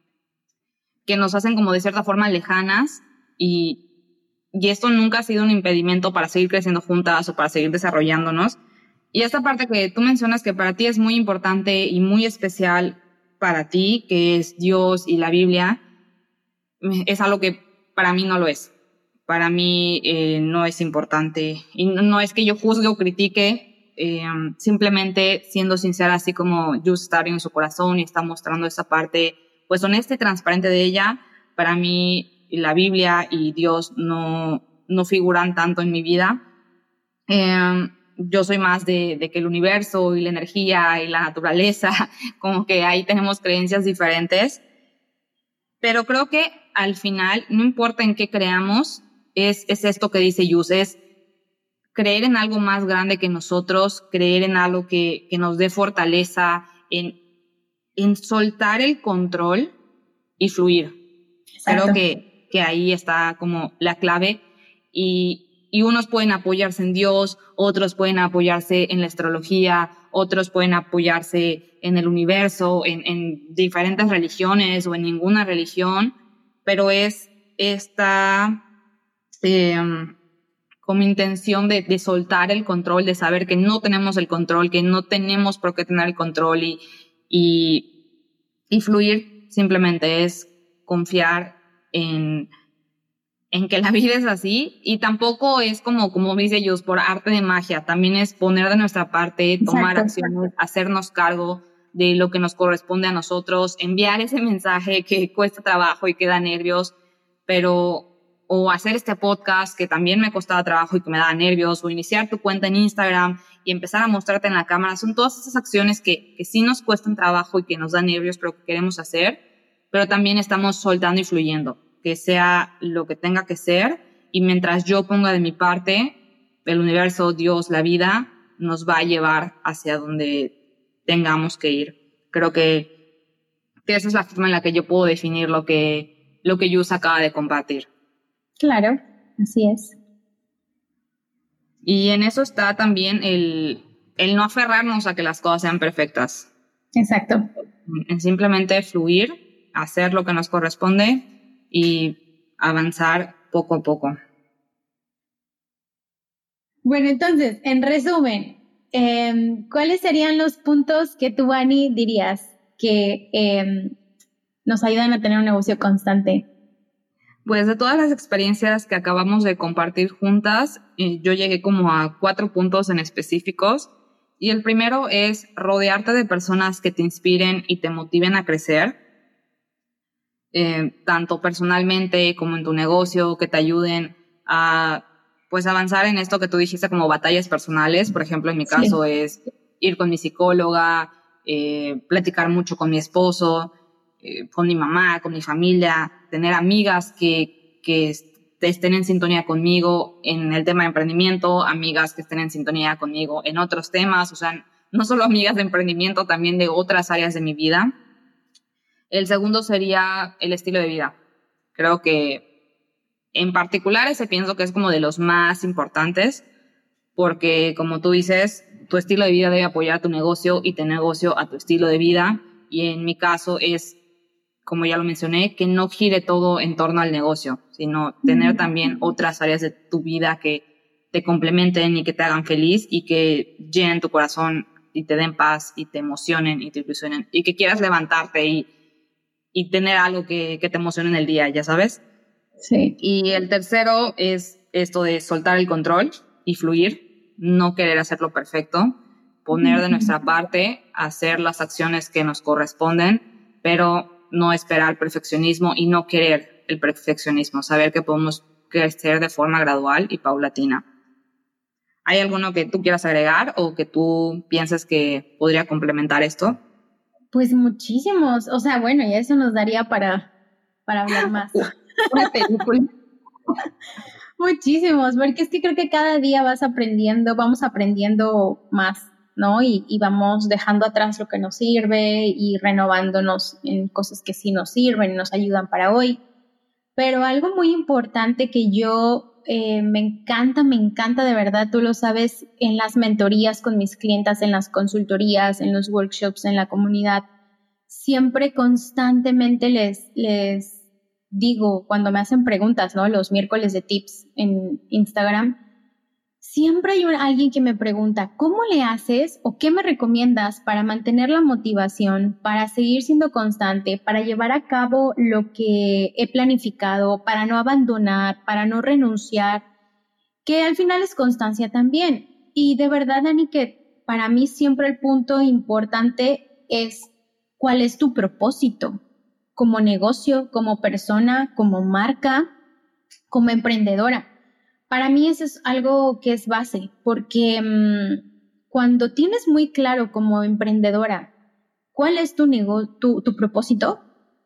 que nos hacen como de cierta forma lejanas, y, y esto nunca ha sido un impedimento para seguir creciendo juntas o para seguir desarrollándonos. Y esta parte que tú mencionas que para ti es muy importante y muy especial para ti, que es Dios y la Biblia, es algo que para mí no lo es. para mí eh, no es importante. Y no, no es que yo juzgue o critique, eh, simplemente siendo sincera, así como Yus está abriendo su corazón y está mostrando esa parte, pues honesta y transparente de ella, para mí la Biblia y Dios no, no figuran tanto en mi vida. Eh, yo soy más de, de que el universo y la energía y la naturaleza, como que ahí tenemos creencias diferentes. Pero creo que al final, no importa en qué creamos, es, es esto que dice Yus, es creer en algo más grande que nosotros, creer en algo que, que nos dé fortaleza, en, en soltar el control y fluir. Exacto. Creo que, que ahí está como la clave. Y, y unos pueden apoyarse en Dios, otros pueden apoyarse en la astrología, otros pueden apoyarse en el universo, en, en diferentes religiones o en ninguna religión, pero es esta eh, como intención de, de soltar el control, de saber que no tenemos el control, que no tenemos por qué tener el control y, y, y fluir. Simplemente es confiar en, en que la vida es así, y tampoco es como, como dice ellos, por arte de magia, también es poner de nuestra parte, tomar Exacto. acciones, hacernos cargo de lo que nos corresponde a nosotros, enviar ese mensaje que cuesta trabajo y que da nervios, pero o hacer este podcast que también me costaba trabajo y que me da nervios, o iniciar tu cuenta en Instagram y empezar a mostrarte en la cámara, son todas esas acciones que, que sí nos cuestan trabajo y que nos dan nervios, pero que queremos hacer, pero también estamos soltando y fluyendo, que sea lo que tenga que ser, y mientras yo ponga de mi parte, el universo, Dios, la vida, nos va a llevar hacia donde tengamos que ir. Creo que, que esa es la forma en la que yo puedo definir lo que, lo que Yus acaba de compartir.
Claro, así es.
Y en eso está también el, el no aferrarnos a que las cosas sean perfectas.
Exacto.
En simplemente fluir, hacer lo que nos corresponde y avanzar poco a poco.
Bueno, entonces, en resumen, eh, ¿cuáles serían los puntos que tú, Ani, dirías que eh, nos ayudan a tener un negocio constante?
Pues de todas las experiencias que acabamos de compartir juntas, eh, yo llegué como a cuatro puntos en específicos. Y el primero es rodearte de personas que te inspiren y te motiven a crecer, eh, tanto personalmente como en tu negocio, que te ayuden a pues avanzar en esto que tú dijiste como batallas personales. Por ejemplo, en mi caso sí. es ir con mi psicóloga, eh, platicar mucho con mi esposo, eh, con mi mamá, con mi familia, tener amigas que, que estén en sintonía conmigo en el tema de emprendimiento, amigas que estén en sintonía conmigo en otros temas, o sea, no solo amigas de emprendimiento, también de otras áreas de mi vida. El segundo sería el estilo de vida. Creo que en particular ese pienso que es como de los más importantes, porque como tú dices, tu estilo de vida debe apoyar a tu negocio y tu negocio a tu estilo de vida, y en mi caso es, como ya lo mencioné, que no gire todo en torno al negocio, sino tener también otras áreas de tu vida que te complementen y que te hagan feliz y que llenen tu corazón y te den paz y te emocionen y te ilusionen y que quieras levantarte y, y tener algo que, que te emocione en el día, ¿ya sabes?
Sí.
Y el tercero es esto de soltar el control y fluir, no querer hacerlo perfecto, poner de nuestra parte, hacer las acciones que nos corresponden, pero no esperar perfeccionismo y no querer el perfeccionismo, saber que podemos crecer de forma gradual y paulatina. ¿Hay alguno que tú quieras agregar o que tú pienses que podría complementar esto?
Pues muchísimos, o sea, bueno, y eso nos daría para, para hablar más.
Una película.
Muchísimos, porque es que creo que cada día vas aprendiendo, vamos aprendiendo más, ¿no? Y, y vamos dejando atrás lo que nos sirve y renovándonos en cosas que sí nos sirven y nos ayudan para hoy. Pero algo muy importante que yo eh, me encanta, me encanta de verdad, tú lo sabes, en las mentorías con mis clientas, en las consultorías, en los workshops, en la comunidad, siempre constantemente les, les digo, cuando me hacen preguntas, ¿no? Los miércoles de tips en Instagram, siempre hay un, alguien que me pregunta, ¿cómo le haces o qué me recomiendas para mantener la motivación, para seguir siendo constante, para llevar a cabo lo que he planificado, para no abandonar, para no renunciar? Que al final es constancia también. Y de verdad, Dani, que para mí siempre el punto importante es cuál es tu propósito como negocio, como persona, como marca, como emprendedora. Para mí eso es algo que es base, porque mmm, cuando tienes muy claro como emprendedora cuál es tu, nego- tu, tu propósito,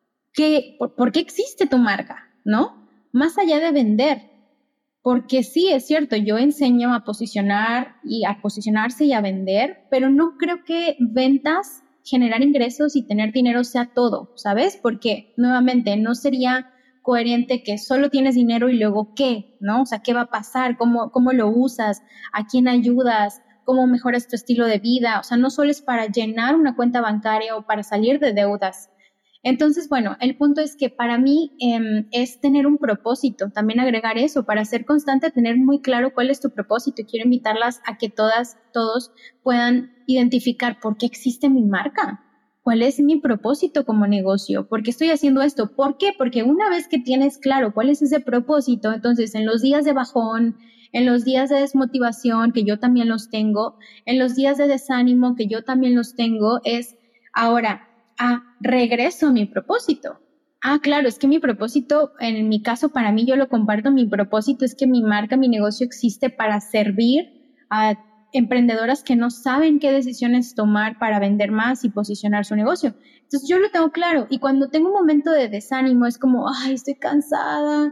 ¿qué, por, ¿por qué existe tu marca? ¿No? Más allá de vender. Porque sí, es cierto, yo enseño a posicionar y a posicionarse y a vender, pero no creo que ventas, generar ingresos y tener dinero sea todo, ¿sabes? Porque nuevamente no sería coherente que solo tienes dinero y luego ¿qué? ¿No? O sea, ¿qué va a pasar? ¿Cómo, cómo lo usas? ¿A quién ayudas? ¿Cómo mejoras tu estilo de vida? O sea, no solo es para llenar una cuenta bancaria o para salir de deudas. Entonces, bueno, el punto es que para mí eh, es tener un propósito, también agregar eso, para ser constante, tener muy claro cuál es tu propósito. Y quiero invitarlas a que todas, todos puedan identificar por qué existe mi marca, cuál es mi propósito como negocio, por qué estoy haciendo esto, por qué, porque una vez que tienes claro cuál es ese propósito, entonces en los días de bajón, en los días de desmotivación, que yo también los tengo, en los días de desánimo, que yo también los tengo, es ahora, ah, regreso a mi propósito. Ah, claro, es que mi propósito, en mi caso, para mí, yo lo comparto, mi propósito es que mi marca, mi negocio existe para servir a emprendedoras que no saben qué decisiones tomar para vender más y posicionar su negocio. Entonces, yo lo tengo claro. Y cuando tengo un momento de desánimo, es como, ay, estoy cansada,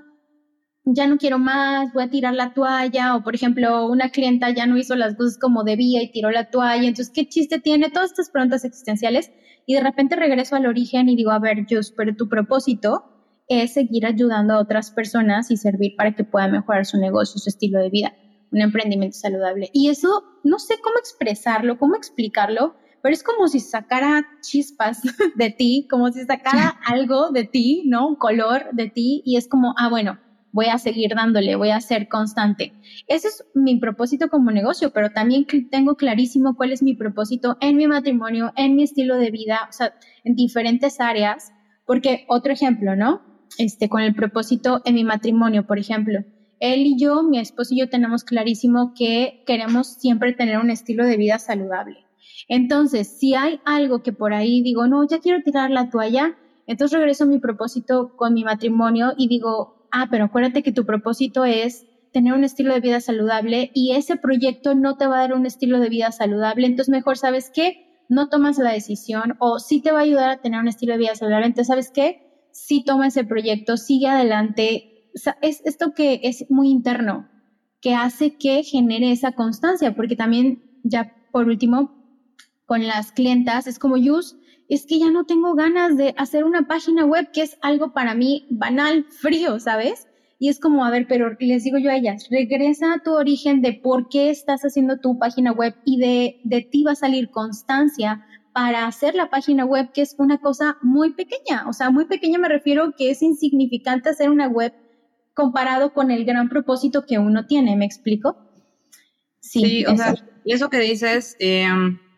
ya no quiero más, voy a tirar la toalla, o por ejemplo, una clienta ya no hizo las cosas como debía y tiró la toalla, entonces, ¿qué chiste tiene? Todas estas preguntas existenciales, y de repente regreso al origen y digo, a ver, Jus, pero tu propósito es seguir ayudando a otras personas y servir para que puedan mejorar su negocio, su estilo de vida, un emprendimiento saludable. Y eso, no sé cómo expresarlo, cómo explicarlo, pero es como si sacara chispas de ti, como si sacara algo de ti, ¿no? Un color de ti, y es como, ah, bueno, voy a seguir dándole, voy a ser constante. Ese es mi propósito como negocio, pero también tengo clarísimo cuál es mi propósito en mi matrimonio, en mi estilo de vida, o sea, en diferentes áreas, porque otro ejemplo, ¿no? Este, con el propósito en mi matrimonio, por ejemplo, él y yo, mi esposo y yo tenemos clarísimo que queremos siempre tener un estilo de vida saludable. Entonces, si hay algo que por ahí digo, no, ya quiero tirar la toalla, entonces regreso a mi propósito con mi matrimonio y digo, ah, pero acuérdate que tu propósito es tener un estilo de vida saludable y ese proyecto no te va a dar un estilo de vida saludable, entonces mejor, ¿sabes qué? No tomas la decisión, o sí te va a ayudar a tener un estilo de vida saludable, entonces, ¿sabes qué? Sí toma ese proyecto, sigue adelante. O sea, es esto que es muy interno, que hace que genere esa constancia, porque también, ya por último, con las clientas, es como, Yus, es que ya no tengo ganas de hacer una página web, que es algo para mí banal, frío, ¿sabes? Y es como, a ver, pero les digo yo a ellas, regresa a tu origen de por qué estás haciendo tu página web, y de, de ti va a salir constancia para hacer la página web, que es una cosa muy pequeña. O sea, muy pequeña me refiero que es insignificante hacer una web comparado con el gran propósito que uno tiene, ¿me explico?
Sí, sí, o eso. sea, eso que dices, eh,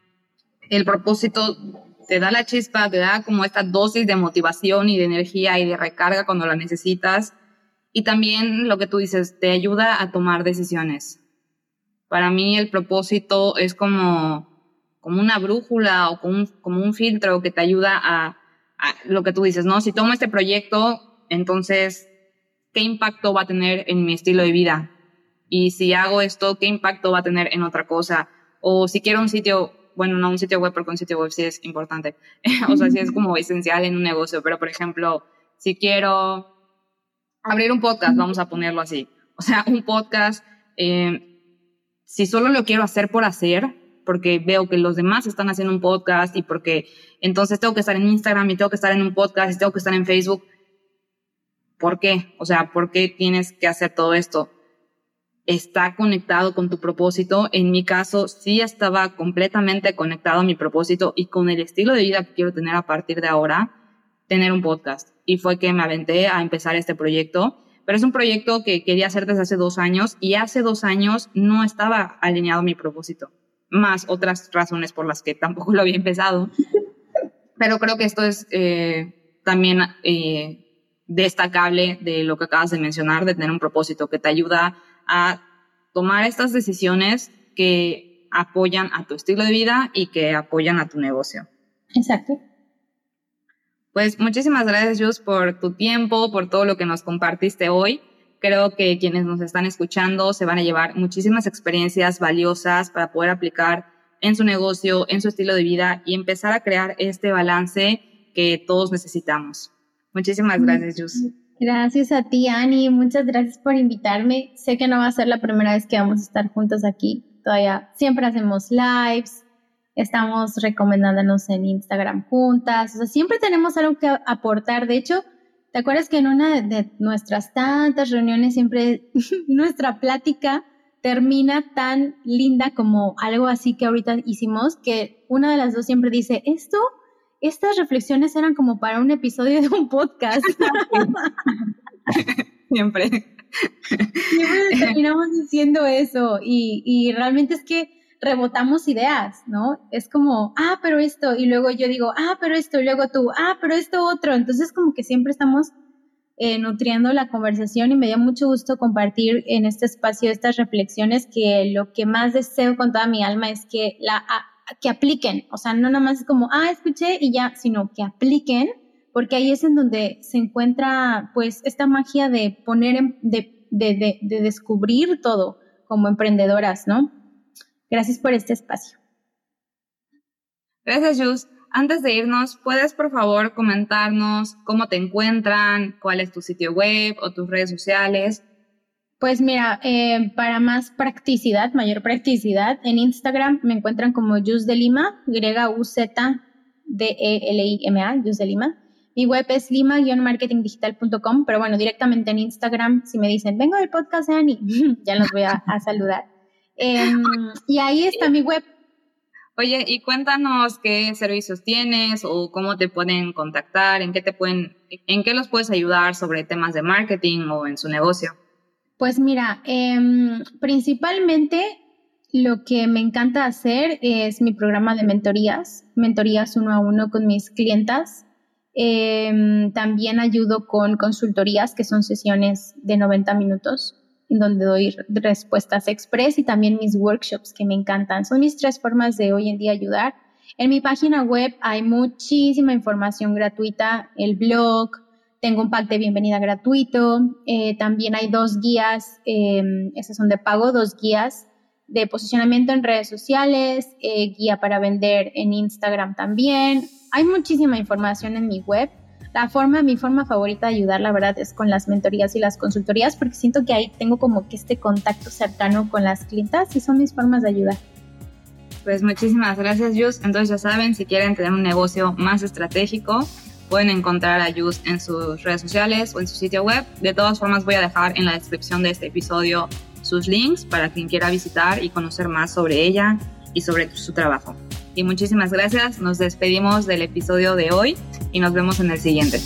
el propósito te da la chispa, te da como esta dosis de motivación y de energía y de recarga cuando la necesitas. Y también lo que tú dices, te ayuda a tomar decisiones. Para mí el propósito es como, como una brújula o como un, como un filtro que te ayuda a, a lo que tú dices, ¿no? Si tomo este proyecto, entonces, ¿qué impacto va a tener en mi estilo de vida? Y si hago esto, ¿qué impacto va a tener en otra cosa? O si quiero un sitio, bueno, no un sitio web, porque un sitio web sí es importante. O sea, sí es como esencial en un negocio. Pero, por ejemplo, si quiero abrir un podcast, vamos a ponerlo así. O sea, un podcast, eh, si solo lo quiero hacer por hacer, porque veo que los demás están haciendo un podcast y porque entonces tengo que estar en Instagram y tengo que estar en un podcast y tengo que estar en Facebook. ¿Por qué? O sea, ¿por qué tienes que hacer todo esto? Está conectado con tu propósito. En mi caso, sí estaba completamente conectado a mi propósito y con el estilo de vida que quiero tener a partir de ahora, tener un podcast. Y fue que me aventé a empezar este proyecto. pero es un proyecto que quería hacer desde hace dos años y hace dos años no estaba alineado a mi propósito, más otras razones por las que tampoco lo había empezado. Pero creo que esto es eh, también eh, destacable de lo que acabas de mencionar, de tener un propósito que te ayuda a tomar estas decisiones que apoyan a tu estilo de vida y que apoyan a tu negocio.
Exacto.
Pues muchísimas gracias, Jus, por tu tiempo, por todo lo que nos compartiste hoy. Creo que quienes nos están escuchando se van a llevar muchísimas experiencias valiosas para poder aplicar en su negocio, en su estilo de vida y empezar a crear este balance que todos necesitamos. Muchísimas gracias, Jus.
Gracias a ti, Ani. Muchas gracias por invitarme. Sé que no va a ser la primera vez que vamos a estar juntos aquí. Todavía siempre hacemos lives. Estamos recomendándonos en Instagram juntas. O sea, siempre tenemos algo que aportar. De hecho, ¿te acuerdas que en una de nuestras tantas reuniones siempre nuestra plática termina tan linda como algo así que ahorita hicimos? Que una de las dos siempre dice, esto, estas reflexiones eran como para un episodio de un podcast.
Siempre.
Siempre terminamos diciendo eso. Y, y realmente es que rebotamos ideas, ¿no? Es como, ah, pero esto, y luego yo digo, ah, pero esto, y luego tú, ah, pero esto otro. Entonces como que siempre estamos eh, nutriendo la conversación y me dio mucho gusto compartir en este espacio estas reflexiones que lo que más deseo con toda mi alma es que la a, que apliquen, o sea, no nomás es como, ah, escuché y ya, sino que apliquen, porque ahí es en donde se encuentra pues esta magia de poner, en, de, de, de, de descubrir todo como emprendedoras, ¿no? Gracias por este espacio.
Gracias, Jus. Antes de irnos, ¿puedes, por favor, comentarnos cómo te encuentran, cuál es tu sitio web o tus redes sociales?
Pues mira, eh, para más practicidad, mayor practicidad, en Instagram me encuentran como Jus de Lima, Y U Z D E L I M A, Jus de Lima. Mi web es lima guion marketing digital punto com, pero bueno, directamente en Instagram, si me dicen, vengo del podcast de Ani, ya los voy a, a saludar. Eh, y ahí está mi web.
Oye, y cuéntanos qué servicios tienes o cómo te pueden contactar, en qué te pueden, en qué los puedes ayudar sobre temas de marketing o en su negocio.
Pues mira, eh, principalmente lo que me encanta hacer es mi programa de mentorías, mentorías uno a uno con mis clientas. Eh, también ayudo con consultorías, que son sesiones de noventa minutos. En donde doy respuestas express y también mis workshops que me encantan. Son mis tres formas de hoy en día ayudar. En mi página web hay muchísima información gratuita, el blog, tengo un pack de bienvenida gratuito, eh, también hay dos guías, eh, esas son de pago, dos guías de posicionamiento en redes sociales, eh, guía para vender en Instagram también. Hay muchísima información en mi web. La forma, mi forma favorita de ayudar, la verdad, es con las mentorías y las consultorías, porque siento que ahí tengo como que este contacto cercano con las clientas y son mis formas de ayudar.
Pues muchísimas gracias, Jus. Entonces ya saben, si quieren tener un negocio más estratégico, pueden encontrar a Jus en sus redes sociales o en su sitio web. De todas formas, voy a dejar en la descripción de este episodio sus links para quien quiera visitar y conocer más sobre ella y sobre su trabajo. Y muchísimas gracias. Nos despedimos del episodio de hoy y nos vemos en el siguiente.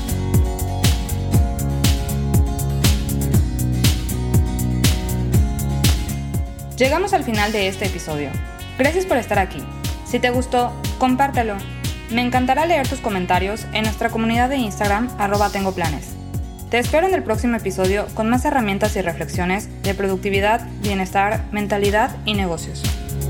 Llegamos al final de este episodio. Gracias por estar aquí. Si te gustó, compártelo. Me encantará leer tus comentarios en nuestra comunidad de Instagram, arroba tengo planes. Te espero en el próximo episodio con más herramientas y reflexiones de productividad, bienestar, mentalidad y negocios.